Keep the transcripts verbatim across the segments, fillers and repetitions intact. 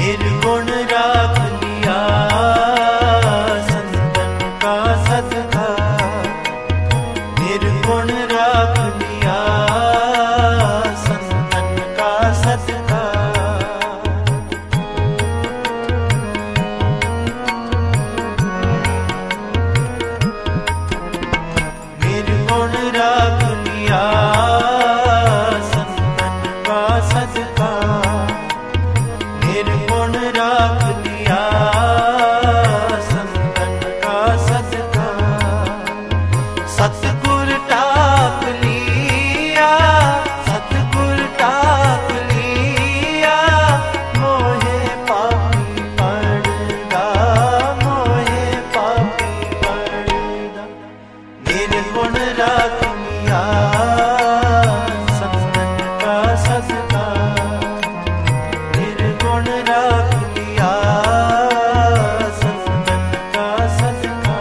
निर्गुण राख लिया संतन का सदका, निर्गुण राख लिया संतन का सदका। निर्गुण राख लिया संतन का सदका, निर्गुण राख लिया संतन का सदका। सतगुर टाक लिया, सतगुर टाक लिया, मोहे पापी पड़दा, मोहे पापी पड़दा। निर्गुण राख लिया संतन का सदका, निर्गुण राख लिया संतन का सदका।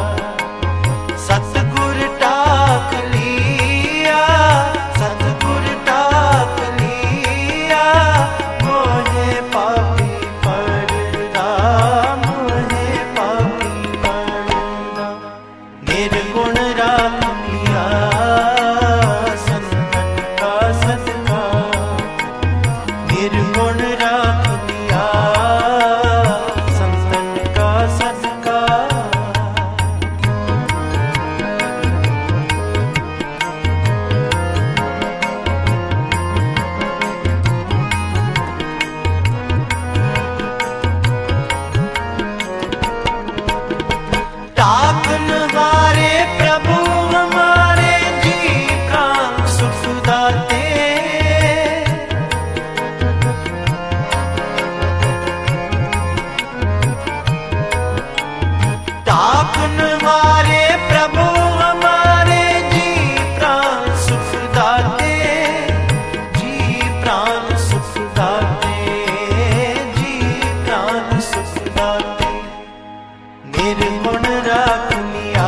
सतगुर टाक लिया, सतगुर टाक लिया, मोहे पापी पड़दा, मोहे पापी पड़दा। निर्गुण राख लिया संतन का सदका, निर्गुण राख लिया संतन का सदका। टाकन हारे प्रभु हमारे, जी प्राण सुख दाते। टाकन हारे प्रभु हमारे, जी प्राण सुख दाते, जी प्राण सुख दाते, जी प्राण सुख दाते। निर्गुण राख लिया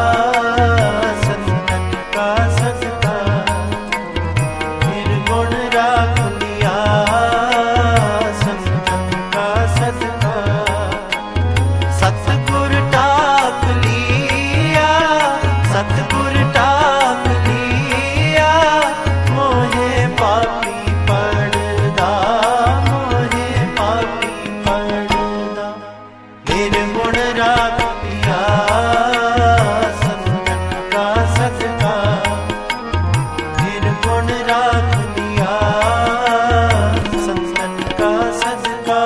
संतन का सदका, निर्गुण राख लिया संतन का सदका। सतगुर टाक लिया, सतगुर टाक लिया, मोहे पापी पड़दा, मोहे पापी पड़दा। निर्गुण राख लिया संतन का सदका, निर्गुण राख लिया संतन का सदका।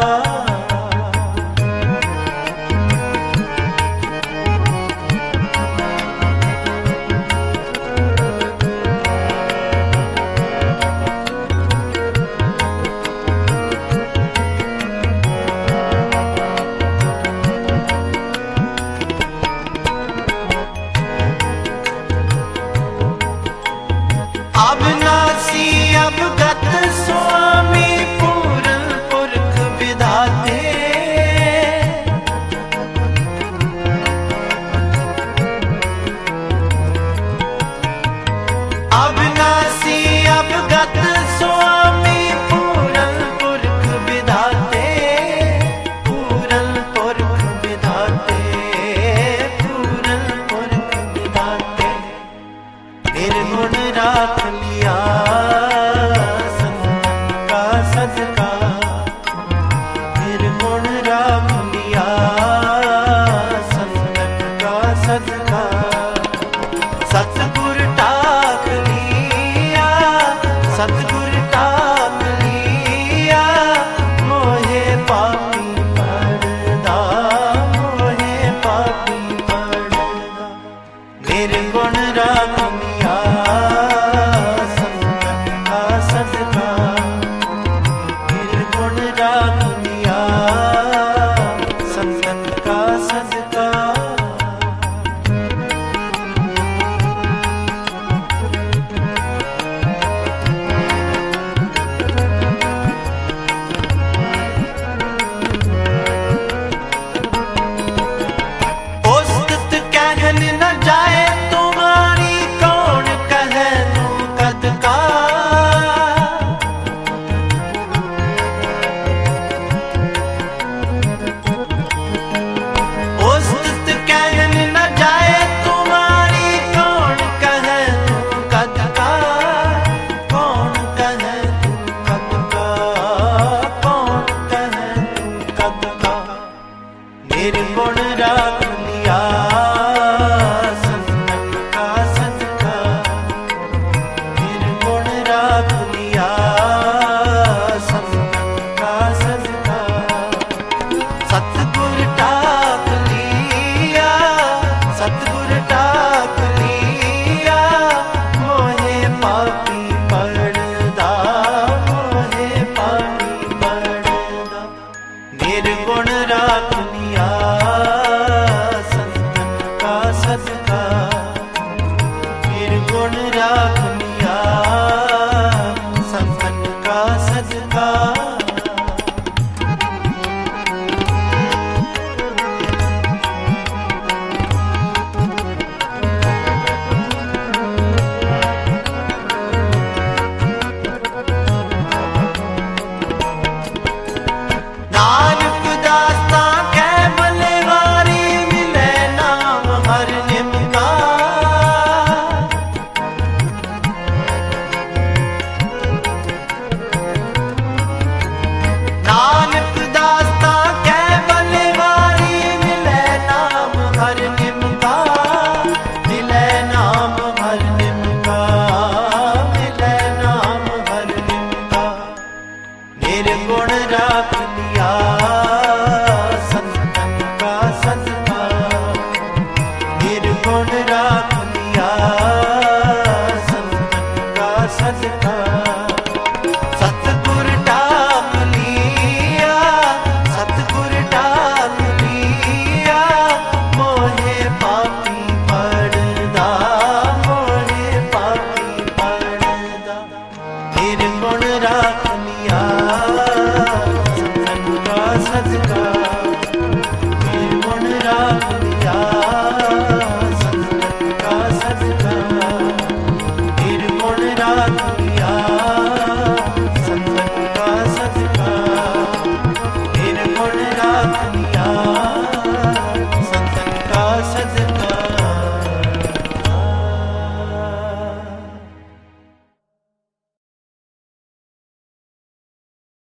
अविनाशी अवगत स्वामी पूरन पुरख विधाते। अविनाशी अवगत स्वामी पूरन पुरख विधाते, पूरन पुरख विधाते, पूरन पुरख विधाते। निर्गुण राख लिया संतन का सदका, निर्गुण राख लिया संतन का सदका। सतगुर टाक लिया, सतगुर टाक लिया, मोहे पापी पड़दा, मोहे पापी पड़दा। निर्गुण राख लिया संतन का सदका, निर्गुण राख लिया संतन का सदका। सदका